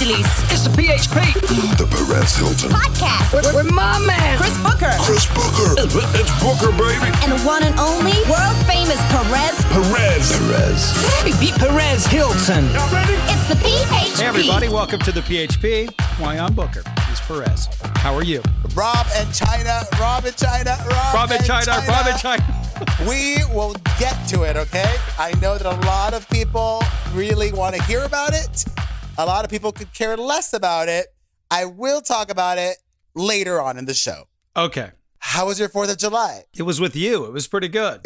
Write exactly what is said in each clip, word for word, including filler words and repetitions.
Angeles. It's the P H P. The Perez Hilton Podcast. With, with my man. Chris Booker. Chris Booker. It's Booker, baby. And the one and only world famous Perez. Perez. Perez. Beat Perez Hilton. Y'all ready? It's the P H P. Hey, everybody. Welcome to the P H P. Why, I'm Booker. He's Perez. How are you? Rob and China, Rob and China, Rob, Rob and China, China. Rob and China. We will get to it, okay? I know that a lot of people really want to hear about it. A lot of people could care less about it. I will talk about it later on in the show. Okay. How was your fourth of July? It was with you. It was pretty good.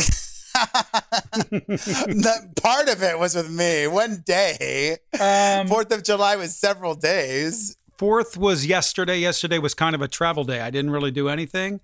The part of it was with me. One day. Um, fourth of July was several days. Fourth was yesterday. Yesterday was kind of a travel day. I didn't really do anything.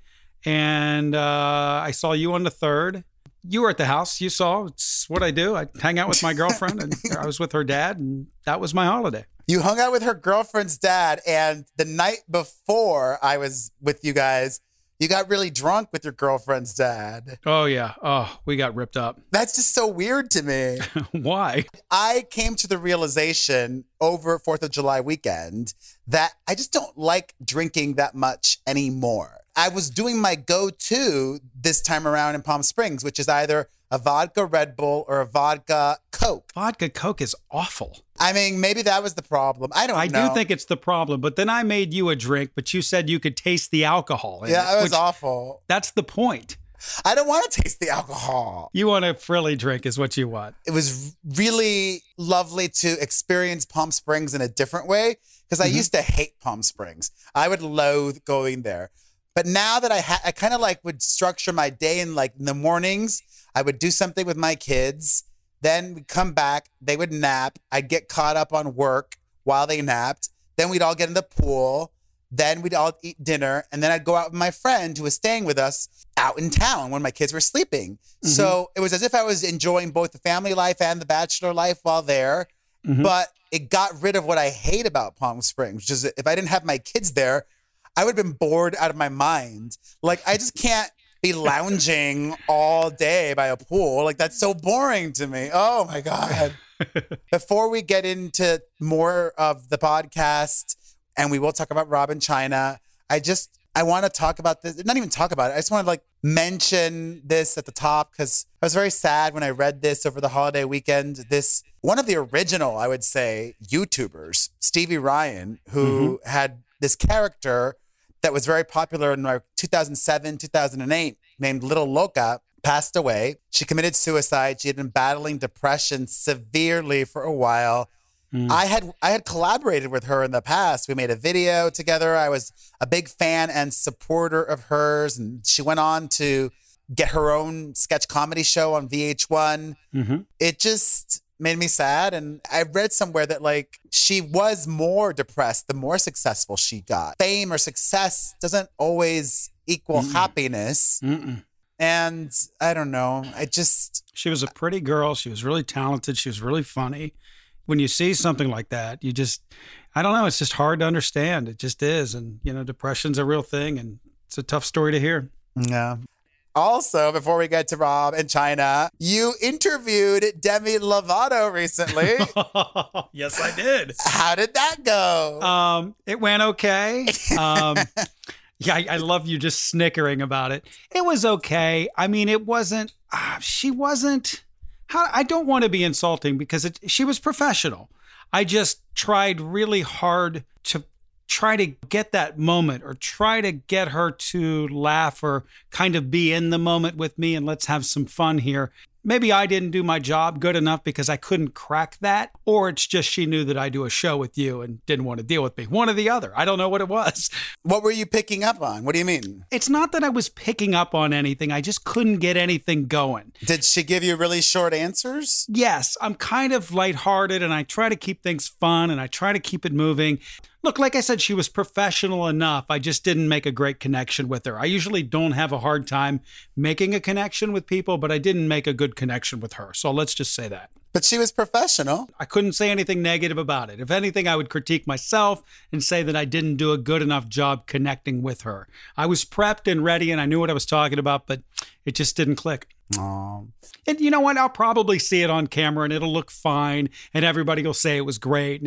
And uh, I saw you on the third. You were at the house. You saw. It's what I do. I hang out with my girlfriend, and I was with her dad, and that was my holiday. You hung out with her girlfriend's dad, and the night before I was with you guys, you got really drunk with your girlfriend's dad. Oh, yeah. Oh, we got ripped up. That's just so weird to me. Why? I came to the realization over fourth of July weekend that I just don't like drinking that much anymore. I was doing my go-to this time around in Palm Springs, which is either a vodka Red Bull or a vodka Coke. Vodka Coke is awful. I mean, maybe that was the problem. I don't I know. do think it's the problem, but then I made you a drink, but you said you could taste the alcohol in Yeah, it, it was which- awful. That's the point. I don't want to taste the alcohol. You want a frilly drink is what you want. It was really lovely to experience Palm Springs in a different way because I Mm-hmm. used to hate Palm Springs. I would loathe going there. But now that I ha- I kind of like would structure my day in like in the mornings, I would do something with my kids. Then we'd come back, they would nap. I'd get caught up on work while they napped. Then we'd all get in the pool. Then we'd all eat dinner. And then I'd go out with my friend who was staying with us out in town when my kids were sleeping. Mm-hmm. So it was as if I was enjoying both the family life and the bachelor life while there. Mm-hmm. But it got rid of what I hate about Palm Springs, which is if I didn't have my kids there, I would have been bored out of my mind. Like, I just can't be lounging all day by a pool. Like, that's so boring to me. Oh, my God. Before we get into more of the podcast, and we will talk about Rob and China, I just, I want to talk about this. Not even talk about it. I just want to, like, mention this at the top because I was very sad when I read this over the holiday weekend. This, one of the original, I would say, YouTubers, Stevie Ryan, who mm-hmm. had this character that was very popular in like two thousand seven, two thousand eight, named Little Loca, passed away. She committed suicide. She had been battling depression severely for a while. Mm. I had I had collaborated with her in the past. We made a video together. I was a big fan and supporter of hers. And she went on to get her own sketch comedy show on V H one. Mm-hmm. It just made me sad. And I read somewhere that like she was more depressed the more successful she got. Fame or success doesn't always equal Mm-mm. happiness. Mm-mm. And I don't know. I just... She was a pretty girl. She was really talented. She was really funny. When you see something like that, you just, I don't know. It's just hard to understand. It just is. And, you know, depression's a real thing and it's a tough story to hear. Yeah. Also, before we get to Rob and China, you interviewed Demi Lovato recently. Yes, I did. How did that go? Um, it went okay. Um, yeah, I, I love you just snickering about it. It was okay. I mean, it wasn't, uh, she wasn't, how, I don't want to be insulting because it, she was professional. I just tried really hard to try to get that moment or try to get her to laugh or kind of be in the moment with me and let's have some fun here. Maybe I didn't do my job good enough because I couldn't crack that, or it's just she knew that I do a show with you and didn't want to deal with me. One or the other. I don't know what it was. What were you picking up on? What do you mean? It's not that I was picking up on anything. I just couldn't get anything going. Did she give you really short answers? Yes. I'm kind of lighthearted and I try to keep things fun and I try to keep it moving. Look, like I said, she was professional enough. I just didn't make a great connection with her. I usually don't have a hard time making a connection with people, but I didn't make a good connection with her. So let's just say that. But she was professional. I couldn't say anything negative about it. If anything, I would critique myself and say that I didn't do a good enough job connecting with her. I was prepped and ready and I knew what I was talking about, but it just didn't click. Oh. And you know what? I'll probably see it on camera and it'll look fine and everybody will say it was great and it's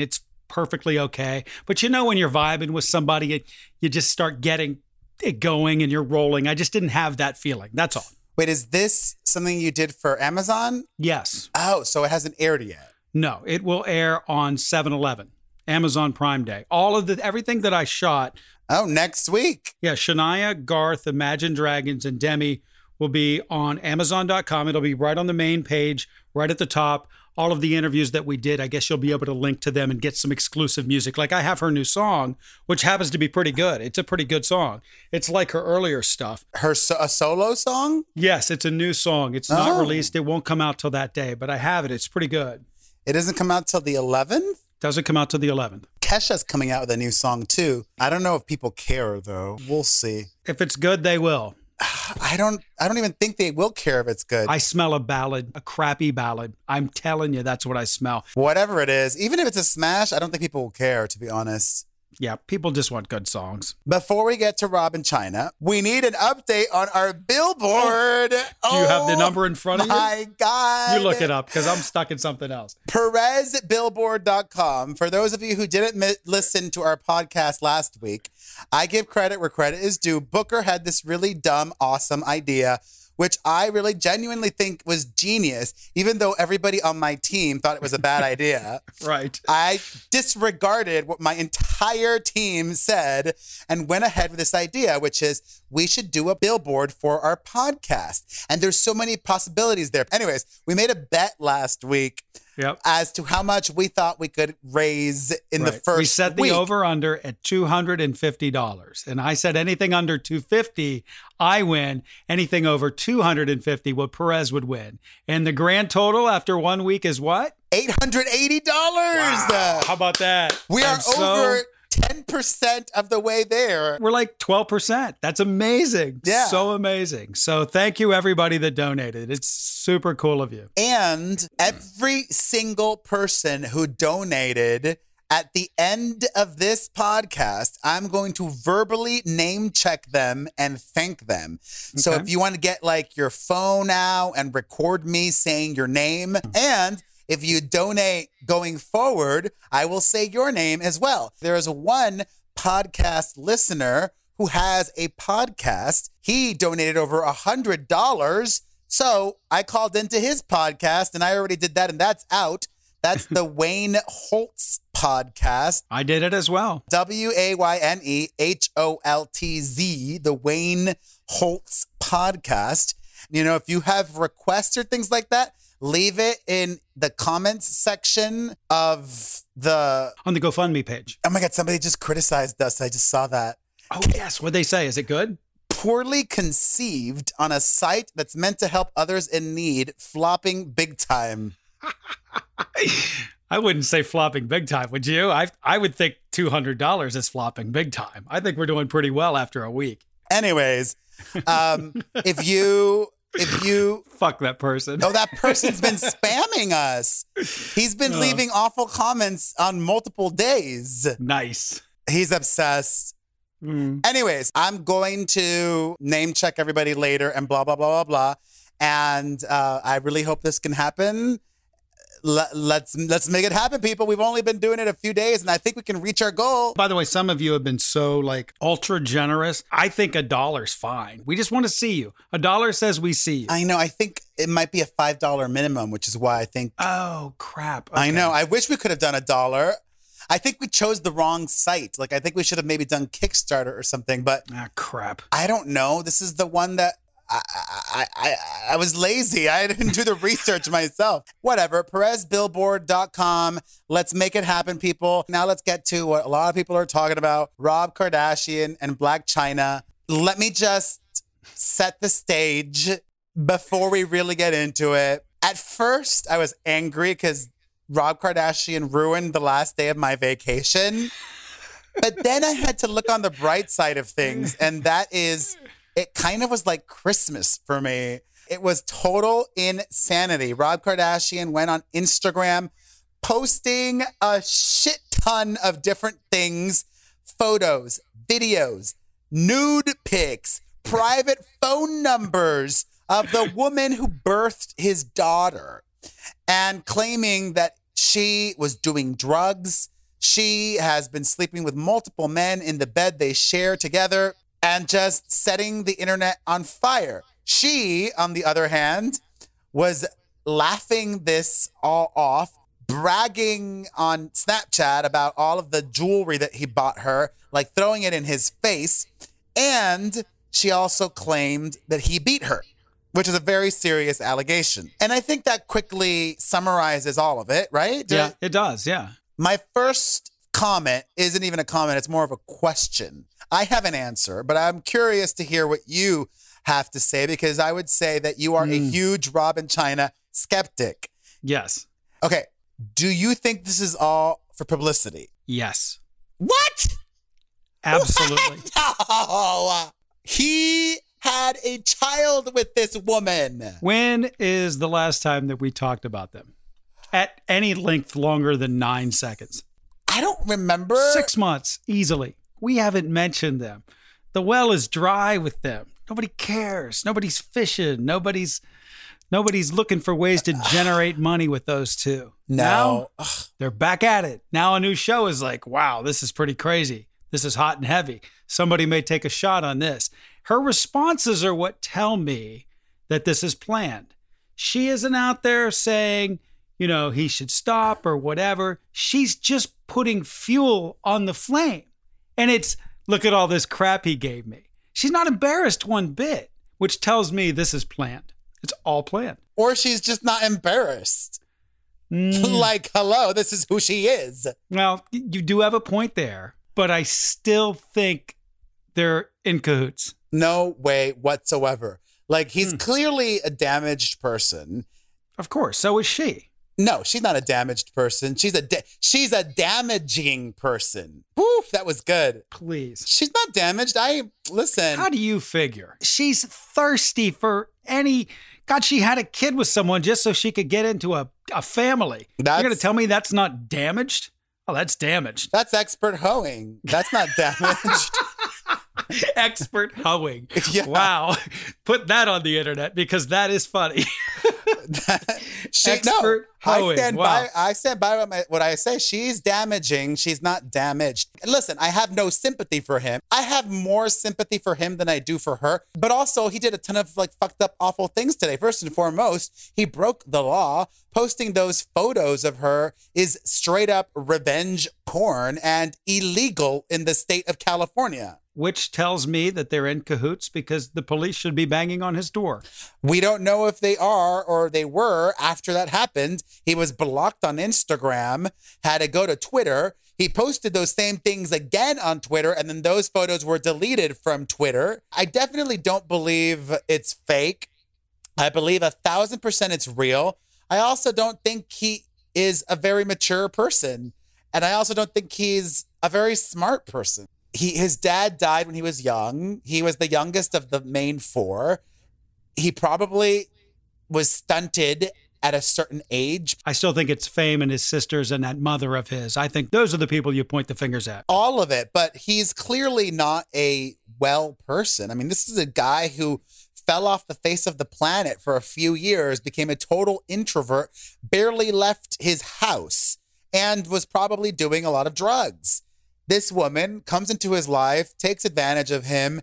perfectly okay. But you know, when you're vibing with somebody, it, you just start getting it going and you're rolling. I just didn't have that feeling. That's all. Wait, is this something you did for Amazon? Yes. Oh, so it hasn't aired yet. No, it will air on seven eleven, Amazon Prime Day. All of the everything that I shot. Oh, next week. Yeah, Shania, Garth, Imagine Dragons, and Demi will be on Amazon dot com. It'll be right on the main page, right at the top. All of the interviews that we did, I guess you'll be able to link to them and get some exclusive music. Like I have her new song, which happens to be pretty good. It's a pretty good song. It's like her earlier stuff. Her so- a solo song? Yes, it's a new song. It's not Oh. released. It won't come out till that day, but I have it. It's pretty good. It doesn't come out till the eleventh? Doesn't come out till the eleventh. Kesha's coming out with a new song too. I don't know if people care though. We'll see. If it's good, they will. I don't I don't even think they will care if it's good. I smell a ballad, a crappy ballad. I'm telling you, that's what I smell. Whatever it is, even if it's a smash, I don't think people will care, to be honest. Yeah, people just want good songs. Before we get to Rob and China, we need an update on our billboard. Do you have the number in front of you? My God. You look it up because I'm stuck in something else. Perez Billboard dot com. For those of you who didn't mi- listen to our podcast last week, I give credit where credit is due. Booker had this really dumb, awesome idea, which I really genuinely think was genius, even though everybody on my team thought it was a bad idea. Right. I disregarded what my entire team said and went ahead with this idea, which is we should do a billboard for our podcast. And there's so many possibilities there. Anyways, we made a bet last week Yep. as to how much we thought we could raise in the Right. first We set the week. over under at two hundred fifty dollars. And I said anything under two hundred fifty dollars, I win. Anything over two hundred fifty dollars, well, Perez would win. And the grand total after one week is what? eight hundred eighty dollars. Wow. How about that? We are And so over ten percent of the way there. We're like twelve percent. That's amazing. Yeah. So amazing. So thank you, everybody that donated. It's super cool of you. And every single person who donated at the end of this podcast, I'm going to verbally name check them and thank them. So Okay. if you want to get like your phone out and record me saying your name, and if you donate going forward, I will say your name as well. There is one podcast listener who has a podcast. He donated over a hundred dollars. So I called into his podcast and I already did that and that's out. That's the Wayne Holtz podcast. I did it as well. W A Y N E H O L T Z, the Wayne Holtz podcast. You know, if you have requests or things like that, leave it in the comments section of the. On the GoFundMe page. Oh my God, somebody just criticized us. I just saw that. Oh, yes. What'd they say? Is it good? Poorly conceived on a site that's meant to help others in need, flopping big time. I wouldn't say flopping big time, would you? I I would think two hundred dollars is flopping big time. I think we're doing pretty well after a week. Anyways, um, if you, if you, Fuck that person. oh, that person's been spamming us. He's been Oh. leaving awful comments on multiple days. Nice. He's obsessed. Mm. Anyways, I'm going to name check everybody later and blah, blah, blah, blah, blah. And uh, I really hope this can happen. Let, let's let's make it happen, people. We've only been doing it a few days, and I think we can reach our goal. By the way, some of you have been so like ultra generous. I think a dollar's fine. We just want to see you. A dollar says we see you. I know. I think it might be a five dollar minimum, which is why I think. Oh, crap. I Okay. know. I wish we could have done a dollar. I think we chose the wrong site. Like, I think we should have maybe done Kickstarter or something, but Ah, crap. I don't know. This is the one that I, I, I, I was lazy. I didn't do the research myself. Whatever. Perez Billboard dot com. Let's make it happen, people. Now let's get to what a lot of people are talking about. Rob Kardashian and Blac Chyna. Let me just set the stage before we really get into it. At first, I was angry because Rob Kardashian ruined the last day of my vacation. But then I had to look on the bright side of things, and that is, it kind of was like Christmas for me. It was total insanity. Rob Kardashian went on Instagram posting a shit ton of different things, photos, videos, nude pics, private phone numbers of the woman who birthed his daughter, and claiming that she was doing drugs, She has been sleeping with multiple men in the bed they share together and just setting the internet on fire. She, on the other hand, was laughing this all off, bragging on Snapchat about all of the jewelry that he bought her, like throwing it in his face. And she also claimed that he beat her, which is a very serious allegation. And I think that quickly summarizes all of it, right? Did Yeah, I- it does. Yeah. My first comment isn't even a comment, it's more of a question. I have an answer, but I'm curious to hear what you have to say, because I would say that you are a huge Rob and China skeptic. Yes. Okay, do you think this is all for publicity? Yes. What? Absolutely. No! He had a child with this woman. When is the last time that we talked about them? At any length longer than nine seconds. I don't remember. Six months, easily. We haven't mentioned them. The well is dry with them. Nobody cares. Nobody's fishing. Nobody's nobody's looking for ways to generate money with those two. No. Now, they're back at it. Now a new show is like, wow, this is pretty crazy. This is hot and heavy. Somebody may take a shot on this. Her responses are what tell me that this is planned. She isn't out there saying, you know, he should stop or whatever. She's just putting fuel on the flame. And it's, look at all this crap he gave me. She's not embarrassed one bit, which tells me this is planned. It's all planned. Or she's just not embarrassed. Mm. Like, hello, this is who she is. Well, you do have a point there, but I still think they're in cahoots. No way whatsoever. Like, he's Hmm. clearly a damaged person. Of course, so is she. No, she's not a damaged person. She's a da- she's a damaging person. Woo, that was good. Please. She's not damaged. I listen. How do you figure? She's thirsty for any... God, she had a kid with someone just so she could get into a, a family. That's- You're going to tell me that's not damaged? Oh, that's damaged. That's expert hoeing. That's not damaged. Expert hoeing. Yeah. Wow. Put that on the internet because that is funny. she, Expert no, I hoeing. stand Wow. by. I stand by what, my, what I say. She's damaging. She's not damaged. Listen, I have no sympathy for him. I have more sympathy for him than I do for her. But also, he did a ton of like fucked up, awful things today. First and foremost, he broke the law. Posting those photos of her is straight up revenge porn and illegal in the state of California. Which tells me that they're in cahoots because the police should be banging on his door. We don't know if they are or they were after that happened. He was blocked on Instagram, had to go to Twitter. He posted those same things again on Twitter, and then those photos were deleted from Twitter. I definitely don't believe it's fake. I believe a thousand percent it's real. I also don't think he is a very mature person. And I also don't think he's a very smart person. He, his dad died when he was young. He was the youngest of the main four. He probably was stunted at a certain age. I still think it's fame and his sisters and that mother of his. I think those are the people you point the fingers at. All of it. But he's clearly not a well person. I mean, this is a guy who fell off the face of the planet for a few years, became a total introvert, barely left his house, and was probably doing a lot of drugs. This woman comes into his life, takes advantage of him.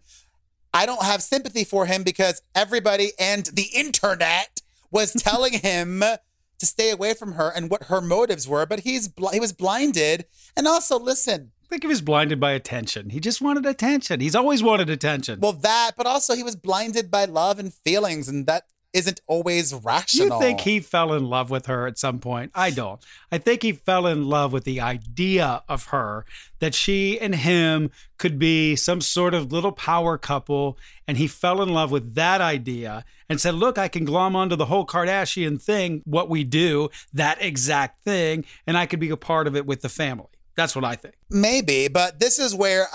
I don't have sympathy for him because everybody and the internet was telling him to stay away from her and what her motives were, but he's bl- he was blinded. And also, listen, I think he was blinded by attention. He just wanted attention. He's always wanted attention. well, that, but also he was blinded by love and feelings, and that isn't always Do you rational. think he fell in love with her at some point? I don't. I think he fell in love with the idea of her, that she and him could be some sort of little power couple. And he fell in love with that idea and said, look, I can glom onto the whole Kardashian thing, what we do, that exact thing, and I could be a part of it with the family. That's what I think. Maybe, but this is where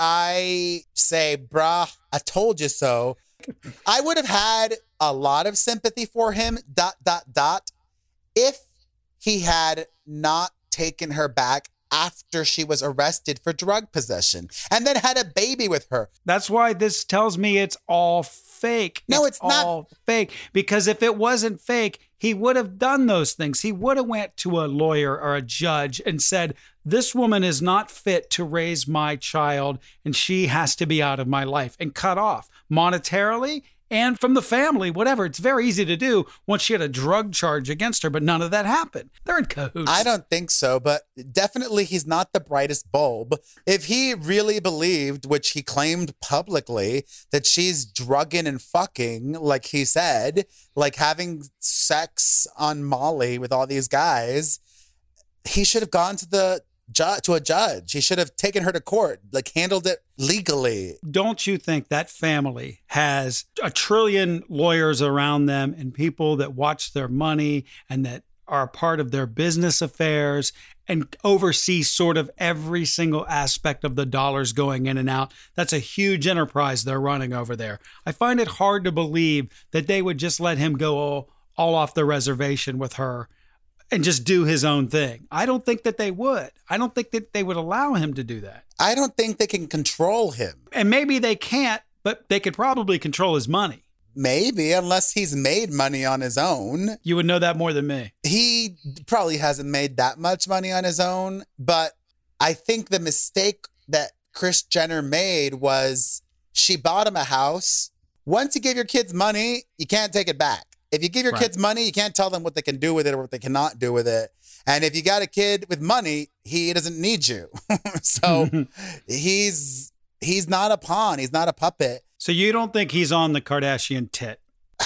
I say, brah, I told you so. I would have had a lot of sympathy for him, dot, dot, dot, if he had not taken her back after she was arrested for drug possession and then had a baby with her. That's why this tells me it's all fake. No, it's not. all fake. Because if it wasn't fake, he would have done those things. He would have went to a lawyer or a judge and said, this woman is not fit to raise my child and she has to be out of my life, and cut off monetarily and from the family, whatever. It's very easy to do once she had a drug charge against her, but none of that happened. They're in cahoots. I don't think so, but definitely he's not the brightest bulb. If he really believed, which he claimed publicly, that she's drugging and fucking, like he said, like having sex on Molly with all these guys, he should have gone to the ju- to a judge. He should have taken her to court, like handled it legally. Don't you think that family has a trillion lawyers around them and people that watch their money and that are a part of their business affairs and oversee sort of every single aspect of the dollars going in and out? That's a huge enterprise they're running over there. I find it hard to believe that they would just let him go all, all off the reservation with her and just do his own thing. I don't think that they would. I don't think that they would allow him to do that. I don't think they can control him. And maybe they can't, but they could probably control his money. Maybe, unless he's made money on his own. You would know that more than me. He probably hasn't made that much money on his own, but I think the mistake that Kris Jenner made was she bought him a house. Once you give your kids money, you can't take it back. If you give your Right. kids money, you can't tell them what they can do with it or what they cannot do with it. And if you got a kid with money, he doesn't need you. So he's he's not a pawn. He's not a puppet. So you don't think he's on the Kardashian tit?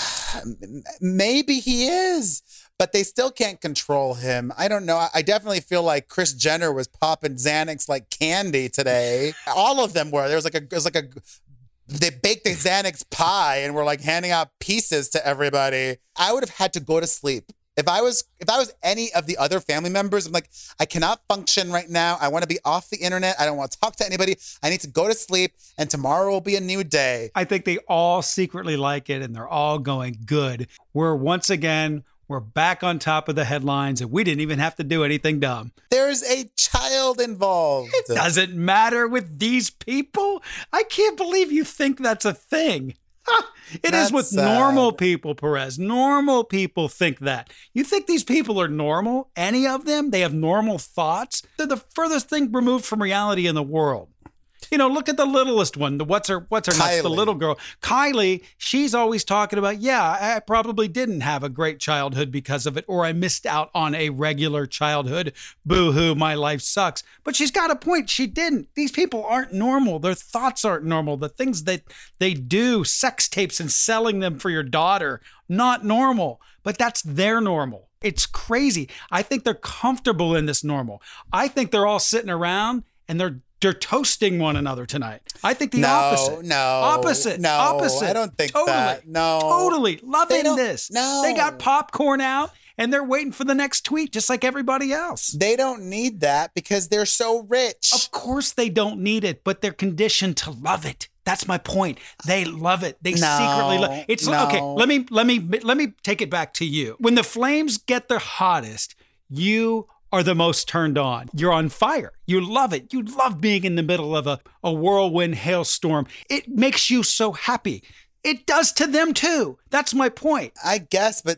Maybe he is, but they still can't control him. I don't know. I definitely feel like Kris Jenner was popping Xanax like candy today. All of them were. There was like a, there was like a, they baked the Xanax pie and were like handing out pieces to everybody. I would have had to go to sleep. If I was if I was any of the other family members, I'm like, I cannot function right now. I want to be off the internet. I don't want to talk to anybody. I need to go to sleep, and tomorrow will be a new day. I think they all secretly like it, and they're all going, good. We're once again, we're back on top of the headlines, and we didn't even have to do anything dumb. There's a child involved. It doesn't matter with these people. I can't believe you think that's a thing. It That's is with sad. normal people, Perez. Normal people think that. You think these people are normal? Any of them? They have normal thoughts? They're the furthest thing removed from reality in the world. You know, look at the littlest one. The what's her what's her nuts, the Kylie. little girl. Kylie, she's always talking about, yeah, I probably didn't have a great childhood because of it, or I missed out on a regular childhood. Boo-hoo, my life sucks. But she's got a point. She didn't. These people aren't normal. Their thoughts aren't normal. The things that they do, sex tapes and selling them for your daughter, not normal. But that's their normal. It's crazy. I think they're comfortable in this normal. I think they're all sitting around and they're They're toasting one another tonight. I think the No, opposite. no, Opposite. no, Opposite. I don't think totally, that. No. Totally. They Loving don't- this. no. They got popcorn out and they're waiting for the next tweet just like everybody else. They don't need that because they're so rich. Of course they don't need it, but they're conditioned to love it. That's my point. They love it. They No, secretly love it. It's no. okay. Let me let me let me take it back to you. When the flames get their hottest, you are the most turned on. You're on fire. You love it. You love being in the middle of a, a whirlwind hailstorm. It makes you so happy. It does to them too. That's my point. I guess, but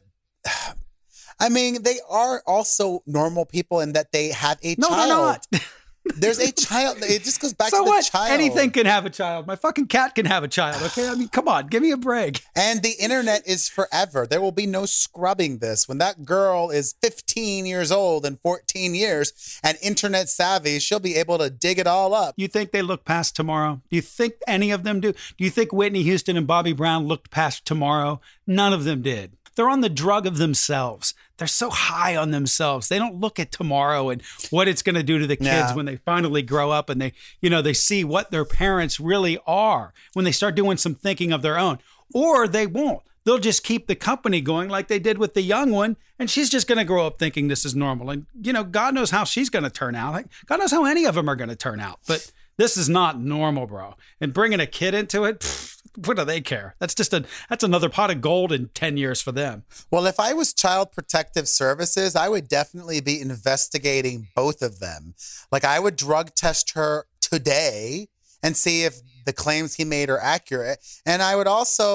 I mean, they are also normal people in that they have a No, child. they're not. There's a child. It just goes back So to the what? child. Anything can have a child. My fucking cat can have a child. Okay, I mean, come on, give me a break. And the internet is forever. There will be no scrubbing this. When that girl is fifteen years old in fourteen years and internet savvy, she'll be able to dig it all up. You think they look past tomorrow? Do you think any of them do? Do you think Whitney Houston and Bobby Brown looked past tomorrow? None of them did. They're on the drug of themselves. They're so high on themselves. They don't look at tomorrow and what it's going to do to the kids Yeah. when they finally grow up and they, you know, they see what their parents really are when they start doing some thinking of their own. Or they won't. They'll just keep the company going like they did with the young one. And she's just going to grow up thinking this is normal. And, you know, God knows how she's going to turn out. Like, God knows how any of them are going to turn out. But this is not normal, bro. And bringing a kid into it, pfft, what do they care? That's just a, that's another pot of gold in ten years for them. Well, if I was Child Protective Services, I would definitely be investigating both of them. Like, I would drug test her today and see if the claims he made are accurate. And I would also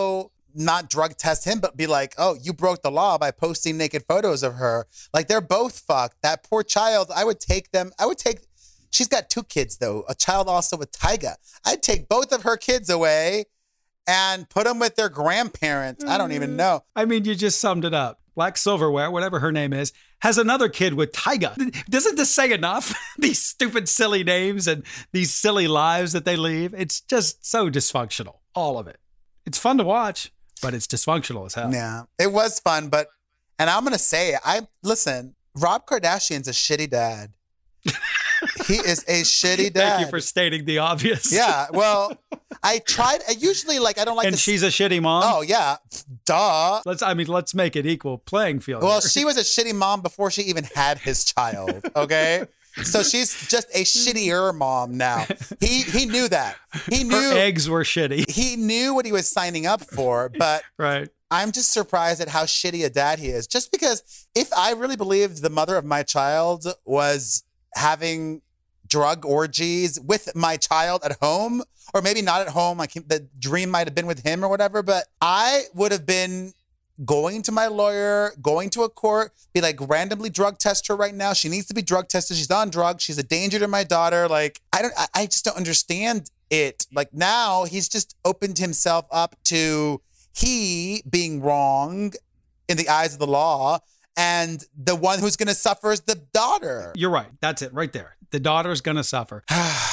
not drug test him, but be like, oh, you broke the law by posting naked photos of her. Like, they're both fucked. That poor child, I would take them. I would take, she's got two kids, though. A child also with Tyga. I'd take both of her kids away and put them with their grandparents. I don't even know. I mean, you just summed it up. Black Silverware, whatever her name is, has another kid with Tyga. Doesn't this say enough? These stupid, silly names and these silly lives that they leave. It's just so dysfunctional. All of it. It's fun to watch, but it's dysfunctional as hell. Yeah, it was fun, but, and I'm going to say, I listen, Rob Kardashian's a shitty dad. He is a shitty dad. Thank you for stating the obvious. Yeah, well, I tried, I usually like, I don't like And to she's a shitty mom? Oh, yeah, duh. Let's, I mean, let's make it equal playing field. Well, here. she was a shitty mom before she even had his child, okay? So she's just a shittier mom now. He he knew that. He knew Her eggs were shitty. He knew what he was signing up for, but Right. I'm just surprised at how shitty a dad he is. Just because if I really believed the mother of my child was having drug orgies with my child at home, or maybe not at home, like the dream might have been with him or whatever, but I would have been going to my lawyer, going to a court, be like, randomly drug test her right now. She needs to be drug tested. She's on drugs. She's a danger to my daughter. Like, I don't, I, I just don't understand it. Like, now he's just opened himself up to he being wrong in the eyes of the law, and the one who's going to suffer is the daughter. You're right. That's it right there. The daughter's going to suffer.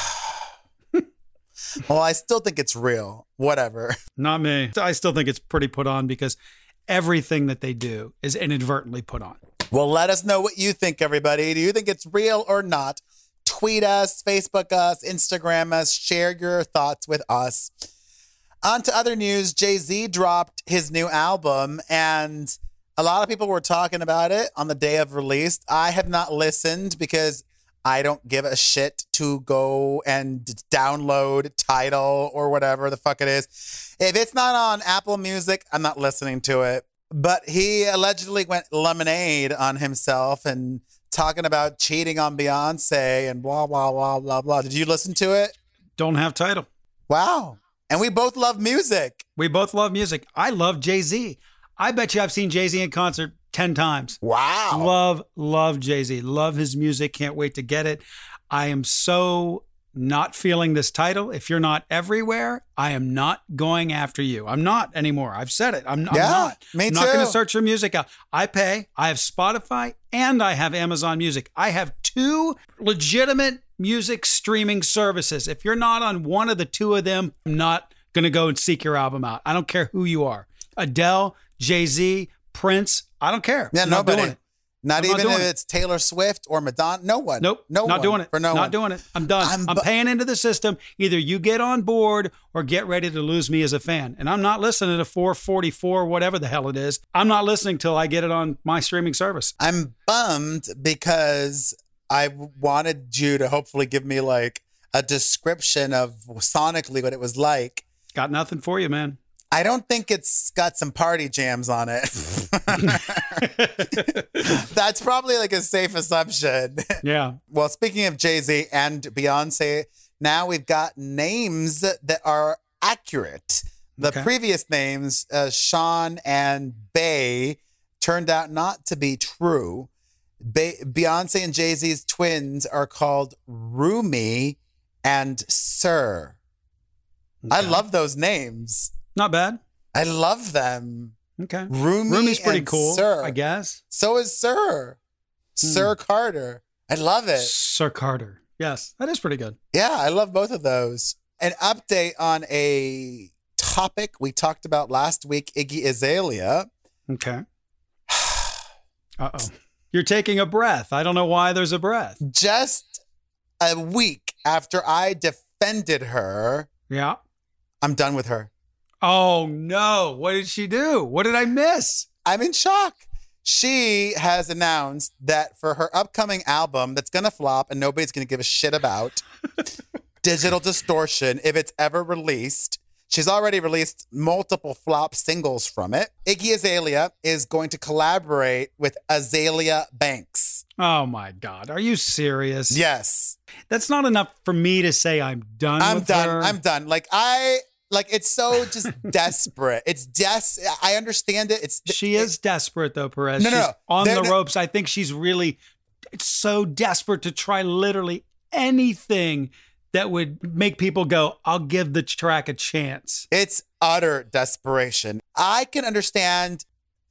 Well, I still think it's real. Whatever. Not me. I still think it's pretty put on because everything that they do is inadvertently put on. Well, let us know what you think, everybody. Do you think it's real or not? Tweet us, Facebook us, Instagram us, share your thoughts with us. On to other news. Jay-Z dropped his new album, and a lot of people were talking about it on the day of release. I have not listened because I don't give a shit to go and download Tidal or whatever the fuck it is. If it's not on Apple Music, I'm not listening to it. But he allegedly went lemonade on himself and talking about cheating on Beyonce and blah, blah, blah, blah, blah. Did you listen to it? Don't have title. Wow. And we both love music. We both love music. I love Jay-Z. I bet you I've seen Jay-Z in concert ten times. Wow. Love, love Jay-Z. Love his music. Can't wait to get it. I am so not feeling this title. If you're not everywhere, I am not going after you. I'm not anymore. I've said it. I'm, Yeah, I'm not. me I'm not too. going to search your music out. I pay. I have Spotify and I have Amazon Music. I have two legitimate music streaming services. If you're not on one of the two of them, I'm not going to go and seek your album out. I don't care who you are. Adele, Jay-Z, Prince, I don't care. Yeah, I'm not nobody. doing it. Not I'm not even doing if it. it's Taylor Swift or Madonna. No one. Nope. No not one. doing it. For no not one. doing it. I'm done. I'm I'm, bu- paying into the system. Either you get on board or get ready to lose me as a fan. And I'm not listening to four forty-four, whatever the hell it is. I'm not listening till I get it on my streaming service. I'm bummed because I wanted you to hopefully give me like a description of sonically what it was like. Got nothing for you, man. I don't think it's got some party jams on it. That's probably like a safe assumption. Yeah. Well, speaking of Jay-Z and Beyonce, now we've got names that are accurate. The Okay. previous names, uh, Sean and Bey, turned out not to be true. Be- Beyonce and Jay-Z's twins are called Rumi and Sir. I Okay. love those names. Not bad. I love them. Okay. Rumi Rumi's pretty and cool, Sir. I guess. So is Sir. Sir Carter. I love it. Sir Carter. Yes, that is pretty good. Yeah, I love both of those. An update on a topic we talked about last week, Iggy Azalea. Okay. Uh-oh. You're taking a breath. I don't know why there's a breath. Just a week after I defended her, Yeah. I'm done with her. Oh, no. What did she do? What did I miss? I'm in shock. She has announced that for her upcoming album that's going to flop and nobody's going to give a shit about, Digital Distortion, if it's ever released, she's already released multiple flop singles from it. Iggy Azalea is going to collaborate with Azalea Banks. Oh, my God. Are you serious? Yes. That's not enough for me to say I'm done I'm with done. her. I'm done. Like, I Like, it's so just desperate. It's des. I understand it. It's She it, is desperate, though, Perez. No, no, she's no. on They're- the ropes. I think she's really so desperate to try literally anything that would make people go, I'll give the track a chance. It's utter desperation. I can understand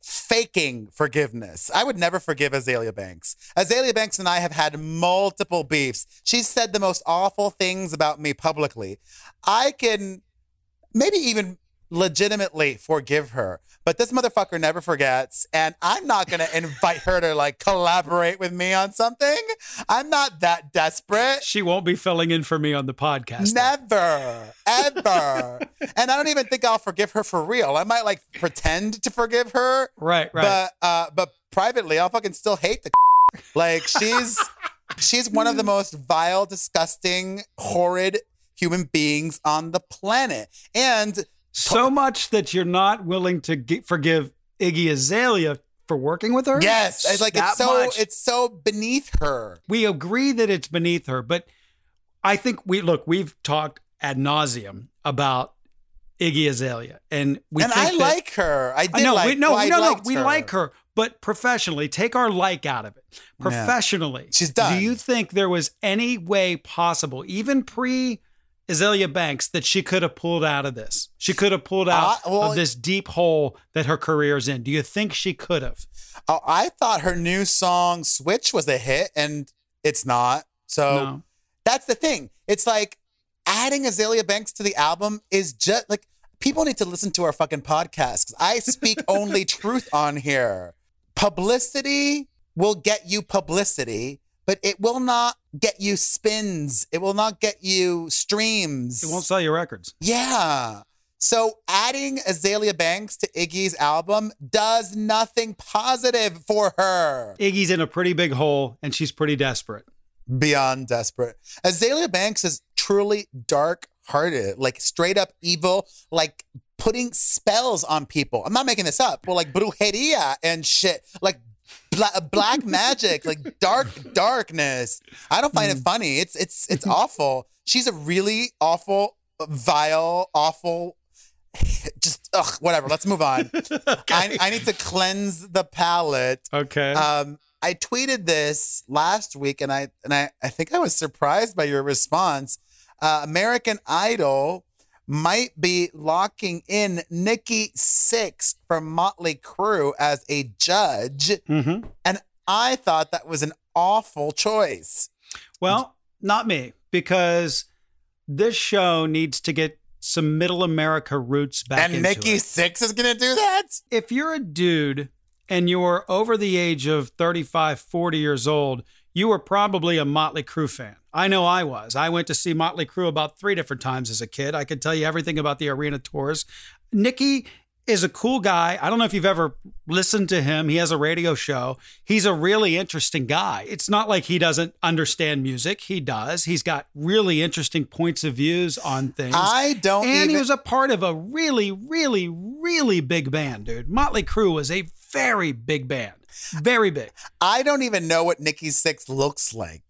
faking forgiveness. I would never forgive Azalea Banks. Azalea Banks and I have had multiple beefs. She's said the most awful things about me publicly. I can maybe even legitimately forgive her, but this motherfucker never forgets, and I'm not going to invite her to like collaborate with me on something. I'm not that desperate. She won't be filling in for me on the podcast. Never, ever. And I don't even think I'll forgive her for real. I might like pretend to forgive her. Right, right. But uh, but privately, I'll fucking still hate the like she's she's one of the most vile, disgusting, horrid human beings on the planet. And so much that you're not willing to get, forgive Iggy Azalea for working with her? yes, it's like That it's so much. it's so beneath her. We agree that it's beneath her, but I think we look, we've talked ad nauseum about Iggy Azalea. And we and think I that, like her. I did I know, like we, no, I no, no, liked we her. like her, but professionally, take our like out of it. Professionally, She's done. Do you think there was any way possible, even pre Azalea Banks, that she could have pulled out of this? She could have pulled out Uh, well- of this deep hole that her career's in. Do you think she could have? Oh, I thought her new song Switch was a hit, and it's not. So No. that's the thing. It's like adding Azalea Banks to the album is just like people need to listen to our fucking podcast, 'cause I speak only truth on here. Publicity will get you publicity, but it will not get you spins. It will not get you streams. It won't sell you records. Yeah. So adding Azalea Banks to Iggy's album does nothing positive for her. Iggy's in a pretty big hole, and she's pretty desperate. Beyond desperate. Azalea Banks is truly dark-hearted, like straight up evil, like putting spells on people. I'm not making this up. Well, like brujeria and shit, like bla- black magic, like dark darkness. I don't find it funny. It's it's it's awful. She's a really awful, vile, awful. Just ugh, whatever. Let's move on. I, I need to cleanse the palate. Okay. Um, I tweeted this last week, and I and I, I think I was surprised by your response. Uh, American Idol might be locking in Nikki Sixx from Motley Crue as a judge, mm-hmm. and I thought that was an awful choice. Well, not me, because this show needs to get some middle America roots back And into Nikki it. Sixx is gonna do that? If you're a dude and you're over the age of thirty-five, forty years old, you were probably a Motley Crue fan. I know I was. I went to see Motley Crue about three different times as a kid. I could tell you everything about the arena tours. Nikki is a cool guy. I don't know if you've ever listened to him. He has a radio show. He's a really interesting guy. It's not like he doesn't understand music. He does. He's got really interesting points of views on things. I don't and even. he was a part of a really, really, really big band, dude. Motley Crue was a very big band. Very big. I don't even know what Nikki Sixx looks like.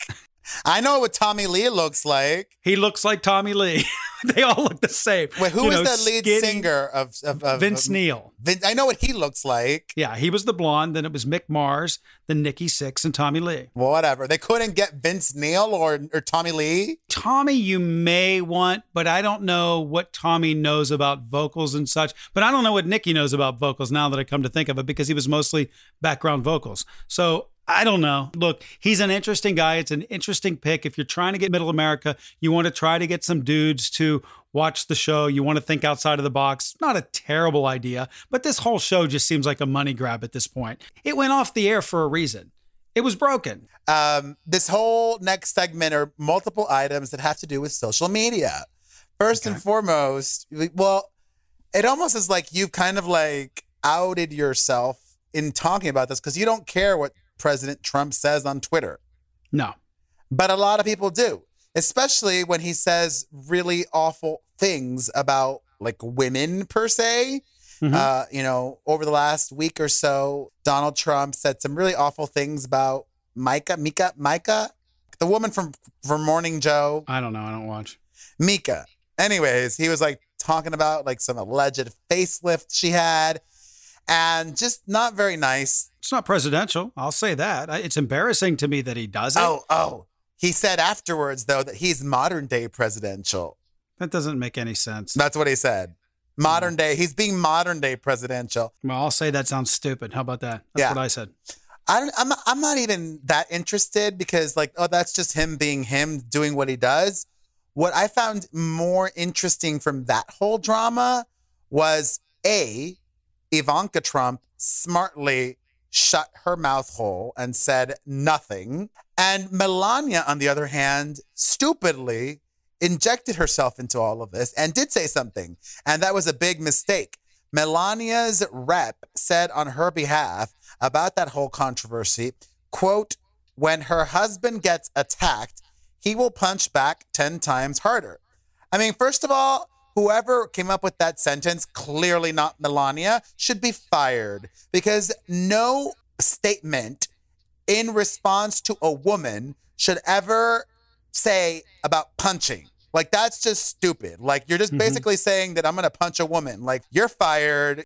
I know what Tommy Lee looks like. He looks like Tommy Lee. They all look the same. Wait, who You is know, the lead skinny singer of, of, of Vince of, Neil. Vin- I know what he looks like. Yeah, he was the blonde. Then it was Mick Mars, then Nikki Sixx, and Tommy Lee. Well, whatever. They couldn't get Vince Neil or or Tommy Lee. Tommy, you may want, but I don't know what Tommy knows about vocals and such. But I don't know what Nikki knows about vocals now that I come to think of it, because he was mostly background vocals. So I don't know. Look, he's an interesting guy. It's an interesting pick. If you're trying to get middle America, you want to try to get some dudes to watch the show. You want to think outside of the box. Not a terrible idea, but this whole show just seems like a money grab at this point. It went off the air for a reason. It was broken. Um, this whole next segment are multiple items that have to do with social media. First Okay. and foremost, well, it almost is like you've kind of like outed yourself in talking about this because you don't care what President Trump says on Twitter. No. But a lot of people do, especially when he says really awful things about like women per se. Mhm. Uh, you know, over the last week or so, Donald Trump said some really awful things about Micah, Mika, Micah, the woman from, from Morning Joe, I don't know. I don't watch. Mika. Anyways, he was like talking about like some alleged facelift she had, and just not very nice. It's not presidential. I'll say that. I- It's embarrassing to me that he does it. Oh, oh. He said afterwards, though, that he's modern day presidential. That doesn't make any sense. That's what he said. Modern day. He's being modern day presidential. Well, I'll say that sounds stupid. How about that? That's Yeah. what I said. I don't, I'm, I'm not even that interested because, like, oh, that's just him being him, doing what he does. What I found more interesting from that whole drama was A, Ivanka Trump smartly shut her mouth hole and said nothing. And Melania, on the other hand, stupidly injected herself into all of this and did say something. And that was a big mistake. Melania's rep said on her behalf about that whole controversy, quote, when her husband gets attacked, he will punch back ten times harder. I mean, first of all, whoever came up with that sentence, clearly not Melania, should be fired because no statement in response to a woman should ever say about punching. Like, that's just stupid. Like, you're just mm-hmm. basically saying that I'm going to punch a woman. Like, you're fired.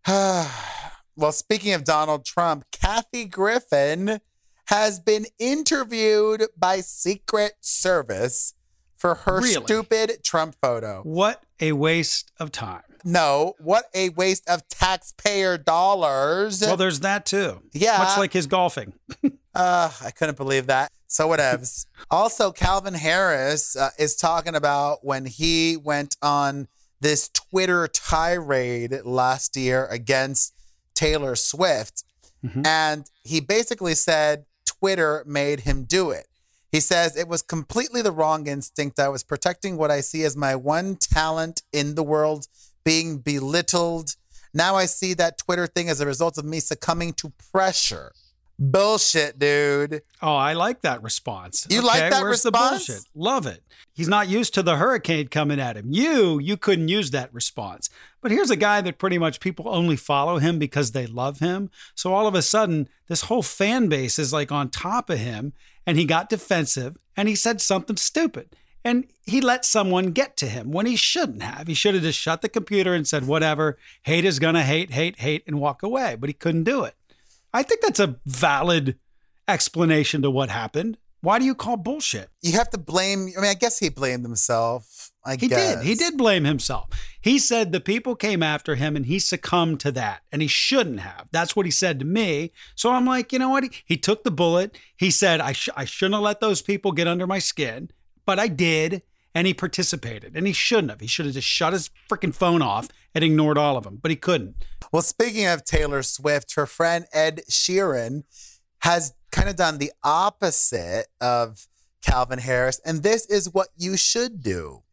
Well, speaking of Donald Trump, Kathy Griffin has been interviewed by Secret Service for her Really? stupid Trump photo. What a waste of time. No, what a waste of taxpayer dollars. Well, there's that too. Yeah. Much like his golfing. uh, I couldn't believe that. So whatevs. Also, Calvin Harris uh, is talking about when he went on this Twitter tirade last year against Taylor Swift. Mm-hmm. And he basically said Twitter made him do it. He says, it was completely the wrong instinct. I was protecting what I see as my one talent in the world being belittled. Now I see that Twitter thing as a result of me succumbing to pressure. Bullshit, dude. Oh, I like that response. You okay, like that where's response? The bullshit? Love it. He's not used to the hurricane coming at him. You, you couldn't use that response. But here's a guy that pretty much people only follow him because they love him. So all of a sudden, this whole fan base is like on top of him, and he got defensive and he said something stupid. And he let someone get to him when he shouldn't have. He should have just shut the computer and said, whatever, hate is gonna hate, hate, hate, and walk away. But he couldn't do it. I think that's a valid explanation to what happened. Why do you call bullshit? You have to blame, I mean, I guess he blamed himself. I he guess. did. He did blame himself. He said the people came after him and he succumbed to that. And he shouldn't have. That's what he said to me. So I'm like, you know what? He, he took the bullet. He said, I, sh- I shouldn't have let those people get under my skin. But I did. And he participated. And he shouldn't have. He should have just shut his freaking phone off and ignored all of them. But he couldn't. Well, speaking of Taylor Swift, her friend Ed Sheeran has kind of done the opposite of Calvin Harris. And this is what you should do.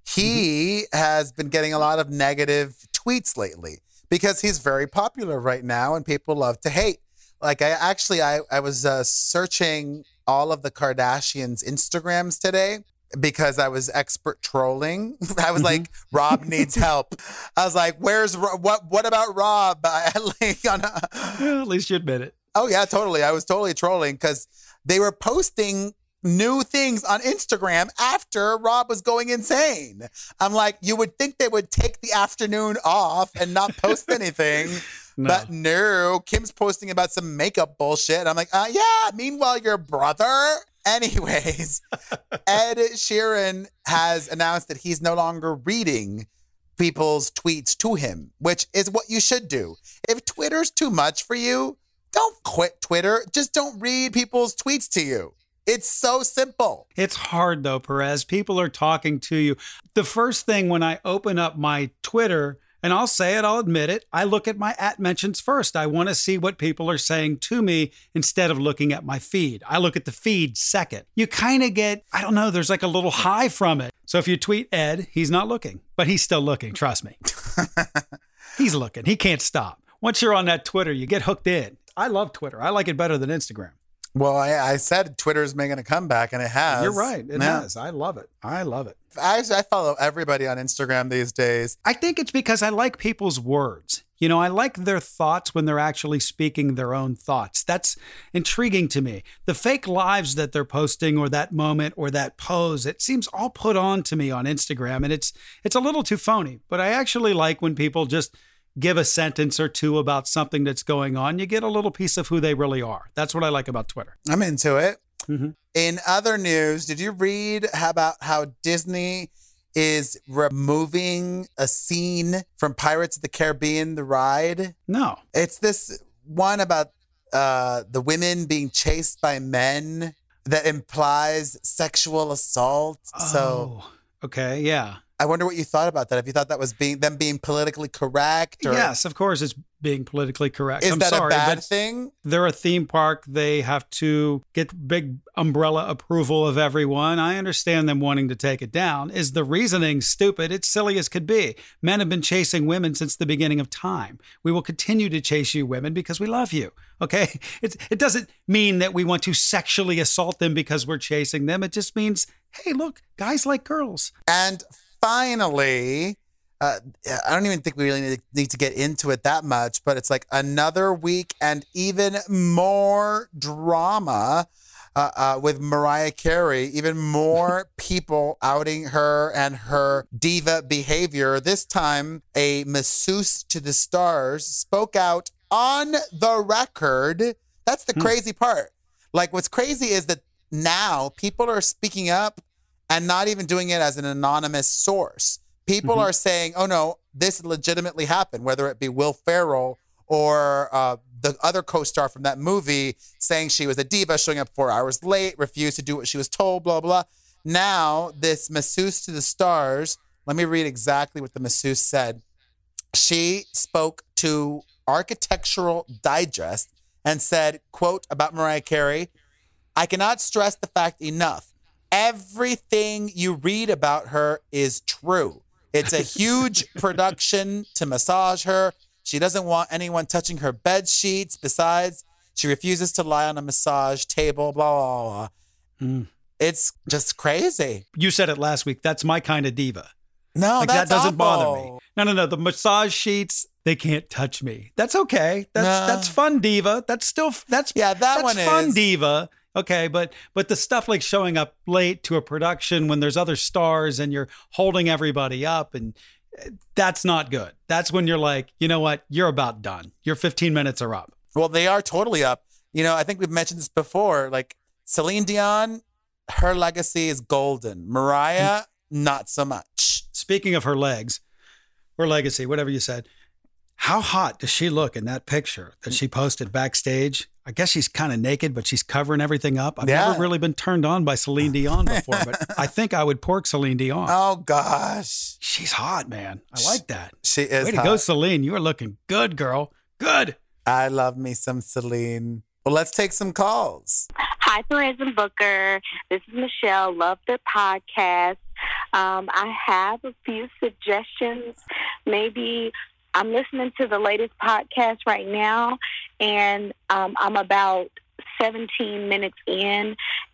He mm-hmm. has been getting a lot of negative tweets lately because he's very popular right now and people love to hate. Like I actually, I, I was uh, searching all of the Kardashians' Instagrams today because I was expert trolling. I was mm-hmm. like, Rob needs help. I was like, where's, what, what about Rob? like, on a, well, at least you admit it. Oh yeah, totally. I was totally trolling because they were posting new things on Instagram after Rob was going insane. I'm like, you would think they would take the afternoon off and not post anything. No. But no, Kim's posting about some makeup bullshit. And I'm like, uh, yeah, meanwhile, your brother. Anyways, Ed Sheeran has announced that he's no longer reading people's tweets to him, which is what you should do. If Twitter's too much for you, don't quit Twitter. Just don't read people's tweets to you. It's so simple. It's hard though, Perez. People are talking to you. The first thing when I open up my Twitter, and I'll say it, I'll admit it, I look at my at mentions first. I want to see what people are saying to me instead of looking at my feed. I look at the feed second. You kind of get, I don't know, there's like a little high from it. So if you tweet Ed, he's not looking, but he's still looking. Trust me. He's looking. He can't stop. Once you're on that Twitter, you get hooked in. I love Twitter. I like it better than Instagram. Well, I, I said Twitter's making a comeback, and it has. You're right. It yeah. has. I love it. I love it. I, I follow everybody on Instagram these days. I think it's because I like people's words. You know, I like their thoughts when they're actually speaking their own thoughts. That's intriguing to me. The fake lives that they're posting or that moment or that pose, it seems all put on to me on Instagram, and it's it's a little too phony. But I actually like when people just give a sentence or two about something that's going on. You get a little piece of who they really are. That's what I like about Twitter. I'm into it. Mm-hmm. In other news, did you read how about how Disney is removing a scene from Pirates of the Caribbean, the ride? No. It's this one about uh, the women being chased by men that implies sexual assault. Oh, so, okay, yeah. I wonder what you thought about that. If you thought that was being them being politically correct, or Yes, of course it's being politically correct. is I'm that sorry, a bad but thing? they're a theme park. They have to get big umbrella approval of everyone. I understand them wanting to take it down. Is the reasoning stupid? It's silly as could be. Men have been chasing women since the beginning of time. We will continue to chase you women because we love you. Okay? It, it doesn't mean that we want to sexually assault them because we're chasing them. It just means, hey, look, guys like girls. And finally, uh, I don't even think we really need, need to get into it that much, but it's like another week and even more drama uh, uh, with Mariah Carey, even more people outing her and her diva behavior. This time, a masseuse to the stars spoke out on the record. That's the crazy part. Like, what's crazy is that now people are speaking up and not even doing it as an anonymous source. People mm-hmm. are saying, oh no, this legitimately happened, whether it be Will Ferrell or uh, the other co-star from that movie saying she was a diva, showing up four hours late, refused to do what she was told, blah, blah. Now, this masseuse to the stars, let me read exactly what the masseuse said. She spoke to Architectural Digest and said, quote, about Mariah Carey, I cannot stress the fact enough. Everything you read about her is true. It's a huge production to massage her. She doesn't want anyone touching her bed sheets. Besides, she refuses to lie on a massage table, blah, blah, blah. Mm. It's just crazy. You said it last week. That's my kind of diva. No, like, that's that doesn't awful. bother me. No, no, no. The massage sheets, they can't touch me. That's okay. That's No. that's fun, diva. That's still that's Yeah, that that's one fun, is. diva. Okay, but but the stuff like showing up late to a production when there's other stars and you're holding everybody up, and that's not good. That's when you're like, you know what? You're about done. Your fifteen minutes are up. Well, they are totally up. You know, I think we've mentioned this before. Like Celine Dion, her legacy is golden. Mariah, not so much. Speaking of her legs, or legacy, whatever you said, how hot does she look in that picture that she posted backstage? I guess she's kind of naked, but she's covering everything up. I've Yeah. never really been turned on by Celine Dion before, but I think I would pork Celine Dion. Oh, gosh. She's hot, man. I like that. She is Way to hot. go, Celine. You are looking good, girl. Good. I love me some Celine. Well, let's take some calls. Hi, Perez and Booker. This is Michelle. Love the podcast. Um, I have a few suggestions. Maybe I'm listening to the latest podcast right now, and um, I'm about seventeen minutes in,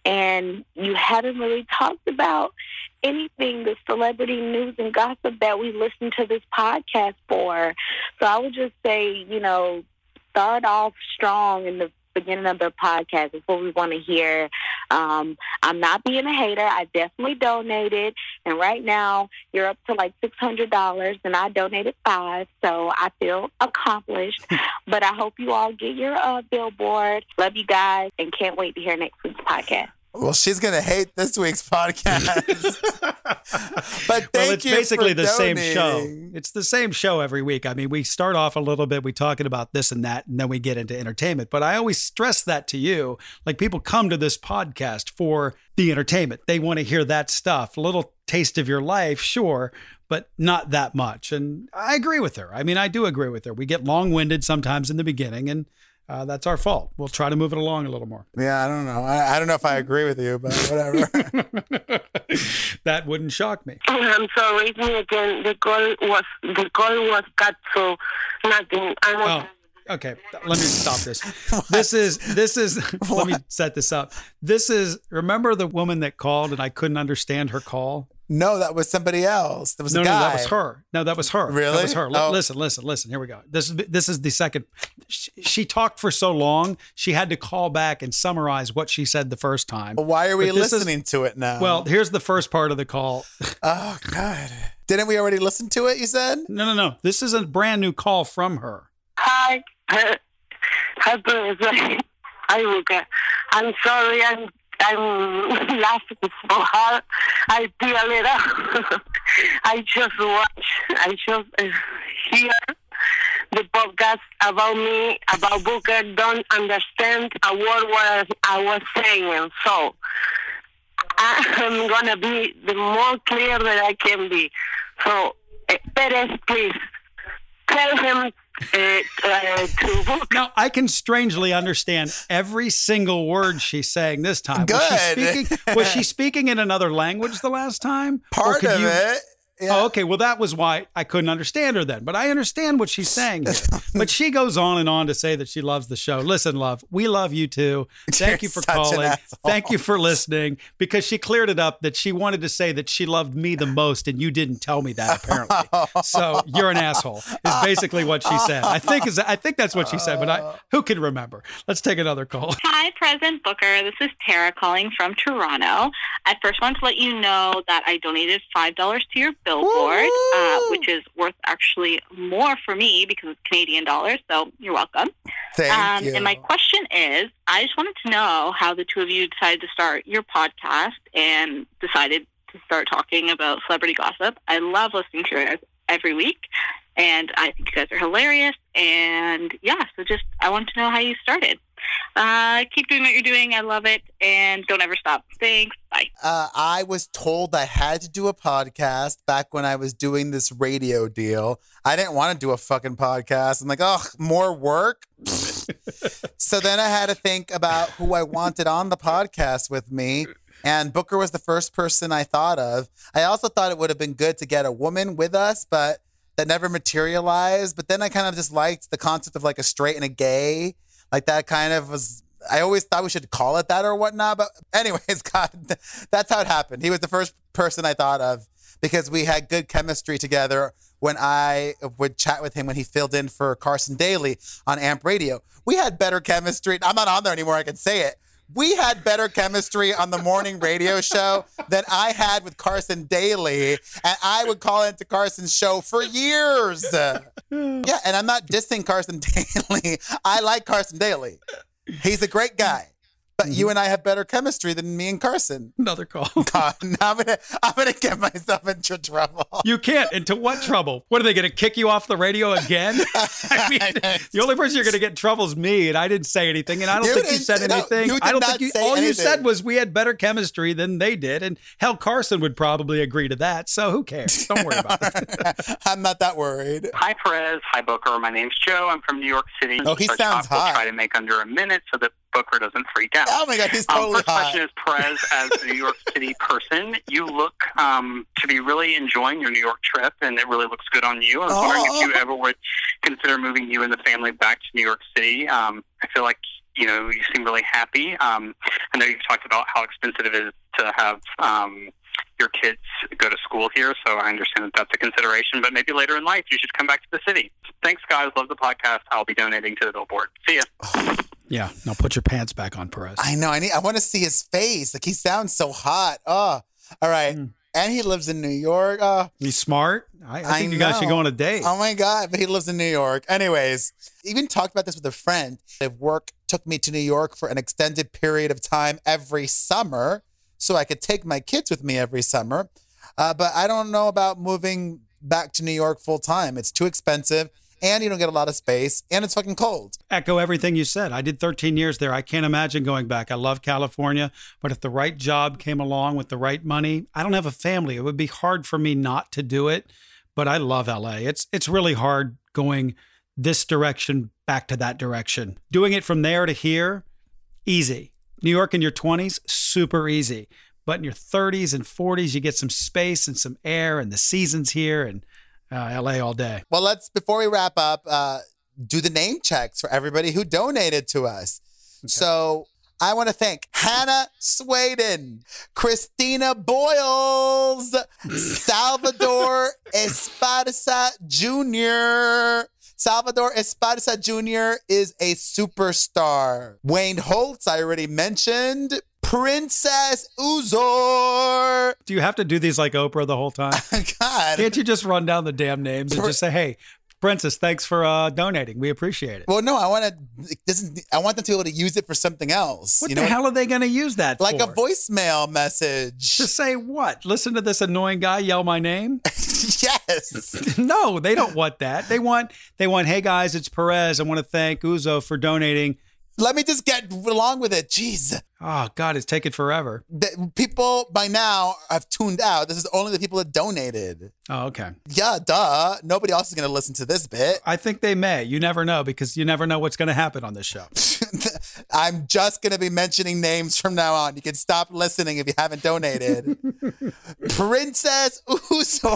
and you haven't really talked about anything, the celebrity news and gossip that we listen to this podcast for. So I would just say, you know, start off strong in the beginning of the podcast is what we want to hear. Um, I'm not being a hater. I definitely donated. And right now, you're up to like six hundred dollars, and I donated five. So I feel accomplished. But I hope you all get your uh, billboard. Love you guys, and can't wait to hear next week's podcast. Well, she's going to hate this week's podcast. But thank well, it's you basically for the same donating. show. It's the same show every week. I mean, we start off a little bit, we talking about this and that, and then we get into entertainment. But I always stress that to you. Like, people come to this podcast for the entertainment. They want to hear that stuff. A little taste of your life, sure, but not that much. And I agree with her. I mean, I do agree with her. We get long-winded sometimes in the beginning, and Uh, that's our fault. We'll try to move it along a little more. Yeah, I don't know. I, I don't know if I agree with you, but whatever. That wouldn't shock me. I'm sorry, me again. The goal was the goal was cut, so nothing. I was. Oh, okay. Let me stop this. This is this is. Let me set this up. This is. Remember the woman that called and I couldn't understand her call? No, that was somebody else. That was No, a no, guy. that was her. No, that was her. Really? That was her. L- Oh. Listen, listen, listen. Here we go. This is this is the second. She, she talked for so long, she had to call back and summarize what she said the first time. Why are we But this is- listening to it now? Well, here's the first part of the call. oh God, didn't we already listen to it? You said. No, no, no. This is a brand new call from her. Hi. Hi, Perez. Hi, Luca. I'm sorry. I'm I'm laughing so hard. I feel it. I just watch. I just uh, hear the podcast about me, about Booker. Don't understand a word what I was saying. So I'm gonna be the more clear that I can be. So, uh, Perez, please tell him uh, uh, to book. Now, I can strangely understand every single word she's saying this time. Was she Good. speaking, was she speaking in another language the last time? Or Part could of you- it. Yeah. Oh, okay. Well, that was why I couldn't understand her then. But I understand what she's saying here. But she goes on and on to say that she loves the show. Listen, love, we love you too. Thank You're you for such an calling. asshole. Thank you for listening. Because she cleared it up that she wanted to say that she loved me the most, and you didn't tell me that apparently. So you're an asshole. Is basically what she said. I think is I think that's what she said. But I who can remember? Let's take another call. Hi, President Booker. This is Tara calling from Toronto. I first want to let you know that I donated five dollars to your billboard, uh, which is worth actually more for me because it's Canadian dollars, so you're welcome. Thank um, you. And my question is, I just wanted to know how the two of you decided to start your podcast and decided to start talking about celebrity gossip. I love listening to it every week, and I think you guys are hilarious. And yeah, so just I want to know how you started. Uh, keep doing what you're doing. I love it, and don't ever stop. Thanks. Bye. Uh, I was told I had to do a podcast back when I was doing this radio deal. I didn't want to do a fucking podcast. I'm like, oh, more work? So then I had to think about who I wanted on the podcast with me. And Booker was the first person I thought of. I also thought it would have been good to get a woman with us, but that never materialized. But then I kind of just liked the concept of like a straight and a gay. Like that kind of was, I always thought we should call it that or whatnot. But anyways, God, that's how it happened. He was the first person I thought of because we had good chemistry together when I would chat with him when he filled in for Carson Daly on Amp Radio. We had better chemistry. I'm not on there anymore. I can say it. We had better chemistry on the morning radio show than I had with Carson Daly. And I would call into Carson's show for years. Yeah, and I'm not dissing Carson Daly. I like Carson Daly. He's a great guy. But you and I have better chemistry than me and Carson. Another call. God, now I'm gonna, I'm gonna get myself into trouble. You can't. Into what trouble? What are they going to kick you off the radio again? I mean, the only person you're going to get in trouble is me, and I didn't say anything, and I don't You think you didn't said say- no, anything. you did I don't not think you. say All you anything. said was we had better chemistry than they did, and hell, Carson would probably agree to that. So who cares? Don't worry about it. I'm not that worried. Hi, Perez. Hi, Booker. My name's Joe. I'm from New York City. Oh, he Our sounds talk will hot. Try to make under a minute so that Booker doesn't freak out. Oh my God, he's Um, totally first hot. question is, Perez, as a New York City person, you look um, to be really enjoying your New York trip, and it really looks good on you. I was wondering Oh. if you ever would consider moving you and the family back to New York City. Um, I feel like, you know, you seem really happy. Um, I know you've talked about how expensive it is to have um, your kids go to school here, so I understand that that's a consideration, but maybe later in life you should come back to the city. Thanks, guys. Love the podcast. I'll be donating to the billboard. See ya. Yeah. Now put your pants back on, Perez. I know. I need. I want to see his face. Like he sounds so hot. Oh, all right. Mm. And he lives in New York. Oh, He's smart. I, I I think you guys should know. go on a date. oh my God! But he lives in New York. Anyways, even talked about this with a friend. If work took me to New York for an extended period of time every summer, so I could take my kids with me every summer. Uh, but I don't know about moving back to New York full time. It's too expensive. And you don't get a lot of space, and it's fucking cold. Echo everything you said. I did thirteen years there. I can't imagine going back. I love California, but if the right job came along with the right money, I don't have a family. It would be hard for me not to do it, but I love L A. It's it's really hard going this direction back to that direction. Doing it from there to here, easy. New York in your twenties, super easy. But in your thirties and forties, you get some space and some air, and the season's here, and uh, L A all day. Well, let's, before we wrap up, uh, do the name checks for everybody who donated to us. So I want to thank Hannah Swaden, Christina Boyles, Salvador Esparza Junior Salvador Esparza Junior is a superstar. Wayne Holtz, I already mentioned. Princess Uzor. Do you have to do these like Oprah the whole time? God. Can't you just run down the damn names and just say, hey, Princess, thanks for uh, donating. We appreciate it. Well, no, I want to. Doesn't I want them to be able to use it for something else? What you the know? hell are they going to use that Like for? a voicemail message. To say what? Listen to this annoying guy yell my name? Yes. No, they don't want that. They want, they want, hey guys, it's Perez. I want to thank Uzo for donating. Let me just get along with it. Jeez. Oh, God, it's taken forever. The, people by now have tuned out. This is only the people that donated. Oh, okay. Yeah, duh. Nobody else is going to listen to this bit. I think they may. You never know because you never know what's going to happen on this show. I'm just going to be mentioning names from now on. You can stop listening if you haven't donated. Princess Uzor.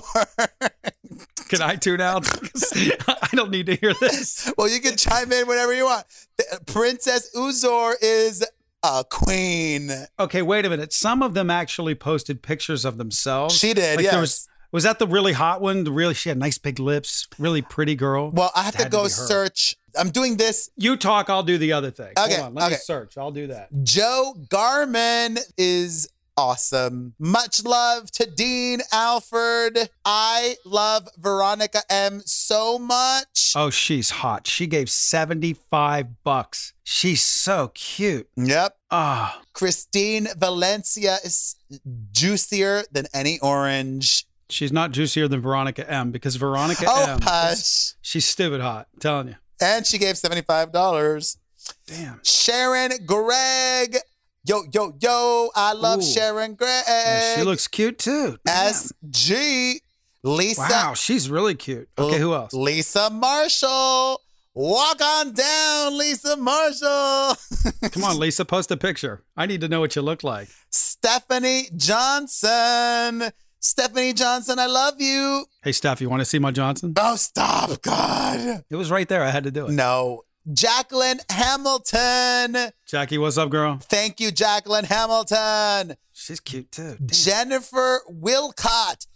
Can I tune out? I don't need to hear this. Well, you can chime in whenever you want. Princess Uzor is a queen. Okay, wait a minute. Some of them actually posted pictures of themselves. She did, like yes. There was, was that the really hot one? The really, she had nice big lips, really pretty girl. Well, I have Had to go be her. search. I'm doing this. You talk, I'll do the other thing. Okay, Hold on, let okay. me search. I'll do that. Joe Garman is awesome. Much love to Dean Alford. I love Veronica M so much. Oh, she's hot. She gave seventy-five bucks. She's so cute. Yep. Ah, Christine Valencia is juicier than any orange. she's not juicier than Veronica M because Veronica Oh, M, hush. she's stupid hot. I'm telling you. And she gave seventy-five dollars. Damn. Sharon Gregg. Yo, yo, yo. I love Ooh. Sharon Gregg. Oh, she looks cute too. Damn. S G. Lisa. Wow, she's really cute. Okay, who else? Lisa Marshall. Walk on down, Lisa Marshall. Come on, Lisa, post a picture. I need to know what you look like. Stephanie Johnson. Stephanie Johnson, I love you. Hey, Steph, you want to see my Johnson? Oh, stop, God. It was right there. I had to do it. No. Jacqueline Hamilton. Jackie, what's up, girl? Thank you, Jacqueline Hamilton. She's cute too. Damn. Jennifer Wilcott.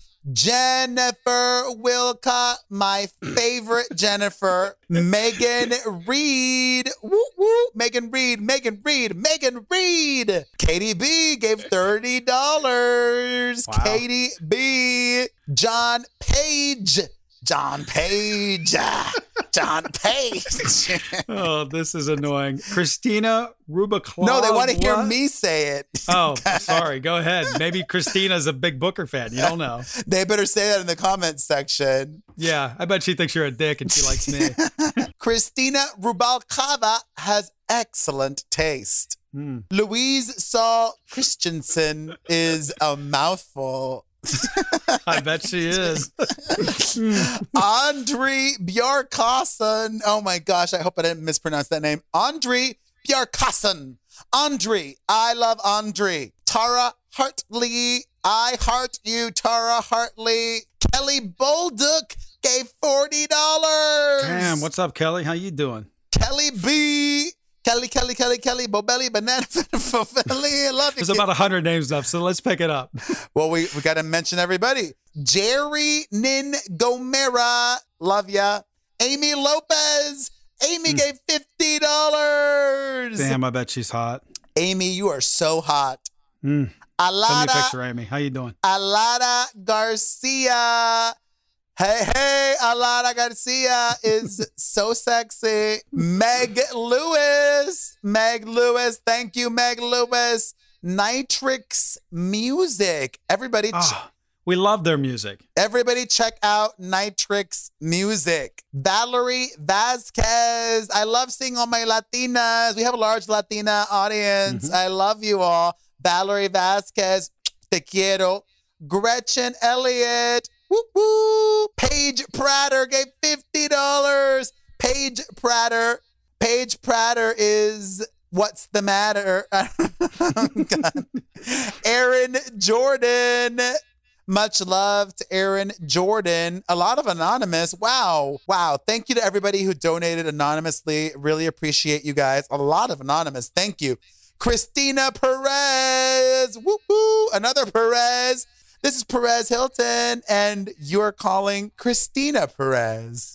Jennifer Wilcott, my favorite Jennifer. Megan Reed. Woo woo. Megan Reed. Megan Reed. Megan Reed. Katie B gave thirty dollars. Wow. Katie B. John Page. John Page. John Page. Oh, this is annoying. Christina Rubiclaw. No, they want to hear what? me say it. Oh, sorry. Go ahead. Maybe Christina's a big Booker fan. You don't know. They better say that in the comments section. Yeah, I bet she thinks you're a dick and she likes me. Christina Rubalcava has excellent taste. Hmm. Louise Saul Christensen is a mouthful. I bet she is. Andre Bjarkason. Oh my gosh, I hope I didn't mispronounce that name. Andre Bjarkason. Andre. I love Andre. Tara Hartley. I heart you, Tara Hartley. Kelly Bolduc gave forty dollars. Damn, what's up, Kelly? How you doing? Kelly B. Kelly, Kelly, Kelly, Kelly, Bobelli, Banana, Fofelli. I love you. There's about one hundred names up, so let's pick it up. Well, we, we got to mention everybody. Jerry Nin Gomera. Love ya. Amy Lopez. Amy gave fifty dollars. Damn, I bet she's hot. Amy, you are so hot. Mm. Send me a Alada, picture, Amy. How you doing? Alada Garcia. Hey, hey, Alana Garcia is so sexy. Meg Lewis. Meg Lewis. Thank you, Meg Lewis. Nitrix Music. Everybody, ch- Oh, we love their music. everybody check out Nitrix Music. Valerie Vasquez. I love seeing all my Latinas. We have a large Latina audience. I love you all. Valerie Vasquez. Te quiero. Gretchen Elliott. Woo woo. Paige Prater gave fifty dollars. Paige Prater. Paige Prater is what's the matter? God. Aaron Jordan. Much love to Aaron Jordan. A lot of anonymous. Wow. Wow. Thank you to everybody who donated anonymously. Really appreciate you guys. A lot of anonymous. Thank you. Christina Perez. Woo woo. Another Perez. This is Perez Hilton, and you're calling Christina Perez.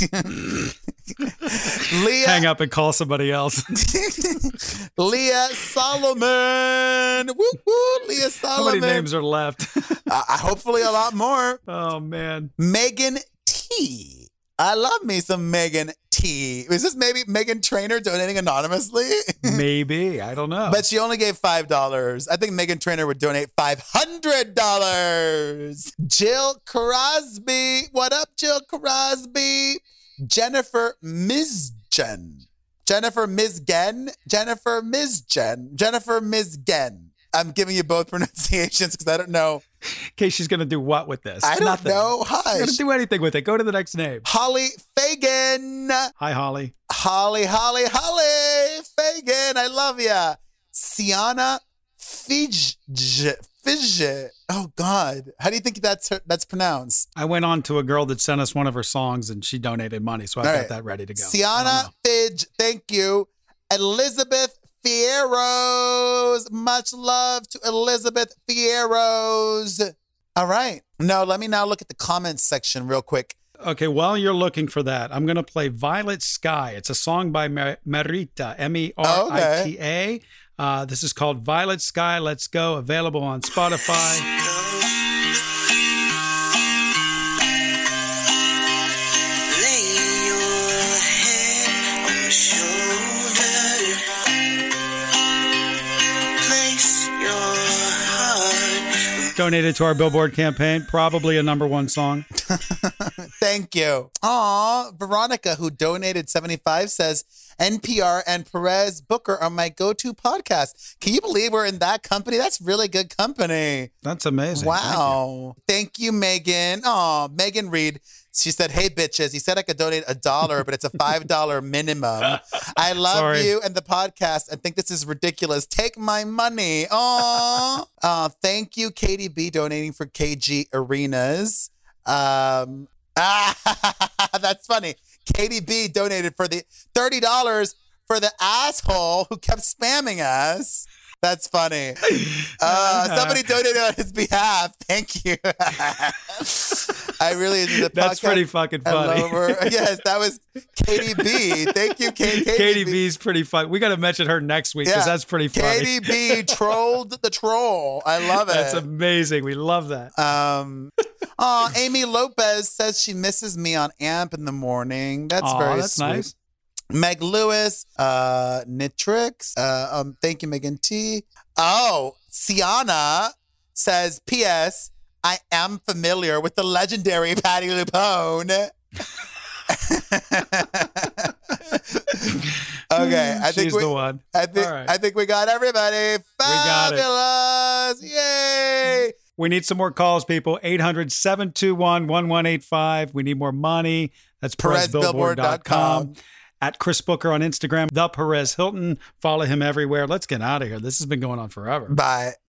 Leah. Hang up and call somebody else. Leah Solomon. Woo woo. Leah Solomon. How many names are left? uh, hopefully a lot more. Oh, man. Megan T. I love me some Megan T. Is this maybe Megan Trainor donating anonymously? Maybe. I don't know. But she only gave five dollars. I think Megan Trainor would donate five hundred dollars. Jill Crosby. What up, Jill Crosby? Jennifer Mizgen. Jennifer Mizgen. Jennifer Mizgen. Jennifer Mizgen. I'm giving you both pronunciations because I don't know. Okay, she's going to do what with this? I don't Nothing. know. She's Hush. going to do anything with it. Go to the next name. Holly Fagan. Hi, Holly. Holly, Holly, Holly Fagan. I love ya. Sienna Fij. Fij. Oh, God. How do you think that's her, that's pronounced? I went on to a girl that sent us one of her songs and she donated money, so I All got right. that ready to go. Sienna Fij. Thank you. Elizabeth Fierros. Much love to Elizabeth Fierros. All right. No, let me now look at the comments section real quick. Okay, while you're looking for that, I'm going to play Violet Sky. It's a song by Mer- Merita, M E R I T A. Uh, this is called Violet Sky. Let's go. Available on Spotify. Donated to our Billboard campaign. Probably a number one song. Thank you. Aw, Veronica, who donated seventy-five, says, N P R and Perez Booker are my go-to podcast. Can you believe we're in that company? That's really good company. That's amazing. Wow. Thank you, Megan. Oh, Megan Reed. She said, hey, bitches. He said I could donate a dollar, but it's a five dollar minimum. I love Sorry. you and the podcast. I think this is ridiculous. Take my money. Aw. uh, thank you, Katie B, donating for K G Arenas. Um, ah, that's funny. Katie B donated for the thirty dollars for the asshole who kept spamming us. That's funny. Uh, somebody donated on his behalf. Thank you. I really enjoyed the podcast. That's pretty fucking funny. Yes, that was Katie B. Thank you, Katie, Katie, Katie B. B's pretty fun. We got to mention her next week because Yeah. that's pretty funny. Katie B trolled the troll. I love it. That's amazing. We love that. Um, oh, Amy Lopez says she misses me on AMP in the morning. That's Aw, very that's sweet. nice. Meg Lewis, uh, Nitrix, uh, um, thank you, Megan T. Oh, Sienna says, P S I am familiar with the legendary Patti LuPone. Okay, I think She's we, the one. I think All right. I think we got everybody. got it. Fabulous! Yay! We need some more calls, people. eight hundred, seven two one, one one eight five. We need more money. That's Perez Billboard dot com. At Chris Booker on Instagram, The Perez Hilton. Follow him everywhere. Let's get out of here. This has been going on forever. Bye.